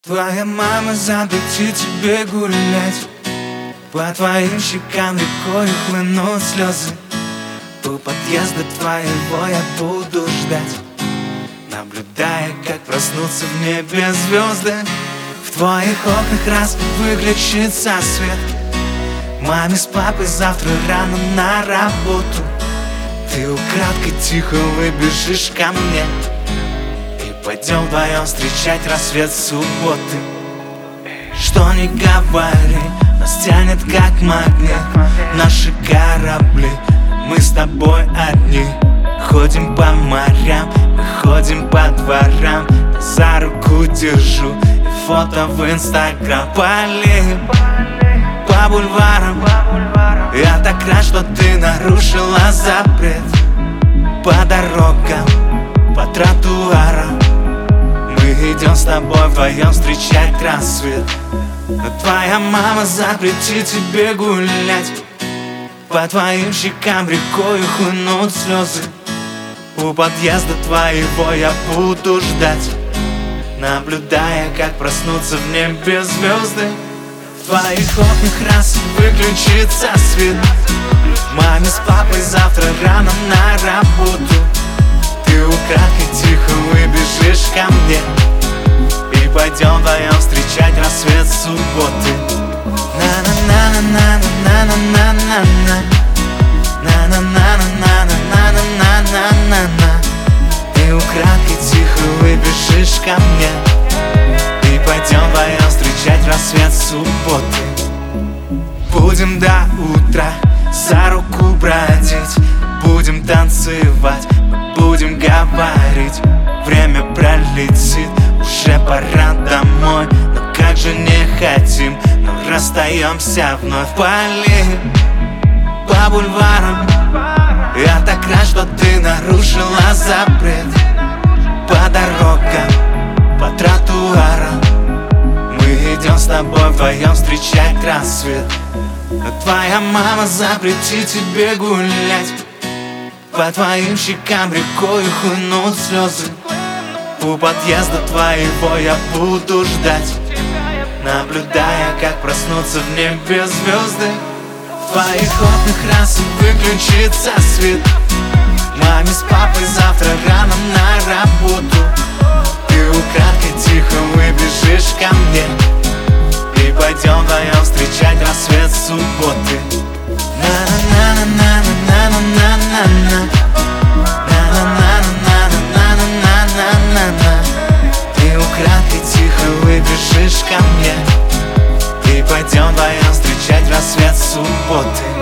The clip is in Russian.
Твоя мама запретит тебе гулять, по твоим щекам рекой хлынут слезы. У подъезда твоего я буду ждать, наблюдая, как проснутся в небе звезды. В твоих окнах раз выключится свет. Маме с папой завтра рано на работу. Ты украдкой тихо выбежишь ко мне, и пойдем вдвоем встречать рассвет субботы. Что ни говори, нас тянет как магнит. Наши корабли, мы с тобой одни. Ходим по морям, мы ходим по дворам. За руку держу и фото в Инстаграм. По аллеям, по бульварам. Я так рад, что ты нарушила запрет. По дорогам, по тротуарам мы идем с тобой вдвоем встречать рассвет. Но твоя мама запретит тебе гулять, по твоим щекам рекою хлынут слезы. У подъезда твоего я буду ждать, наблюдая, как проснутся в небе звезды. В твоих окнах раз выключится свет. Маме с папой завтра рано на работу. Ты украдкой тихо выбежишь ко мне, и пойдем вдвоем встречать рассвет субботы. Ты украдкой тихо выбежишь ко мне, и пойдем вдвоем встречать рассвет субботы. Будем до утра за руку бродить, будем танцевать, мы будем говорить. Время пролетит, уже пора домой. Но как же не хотим, но расстаемся вновь. По аллеям, по бульварам. Я так рад, что ты нарушила запрет. По дорогам, по тротуарам мы идем с тобой вдвоем встречать рассвет. Но твоя мама запретит тебе гулять, по твоим щекам рекою хлынут слезы. У подъезда твоего я буду ждать, наблюдая, как проснутся в небе звезды. В твоих окнах раз выключится свет. Маме с папой завтра рано на работу. Ты украдкой тихо выбежишь ко мне, и пойдем вдвоем встречать рассвет субботы. Ты украдкой тихо выбежишь ко мне, и пойдем вдвоем встречать рассвет субботы.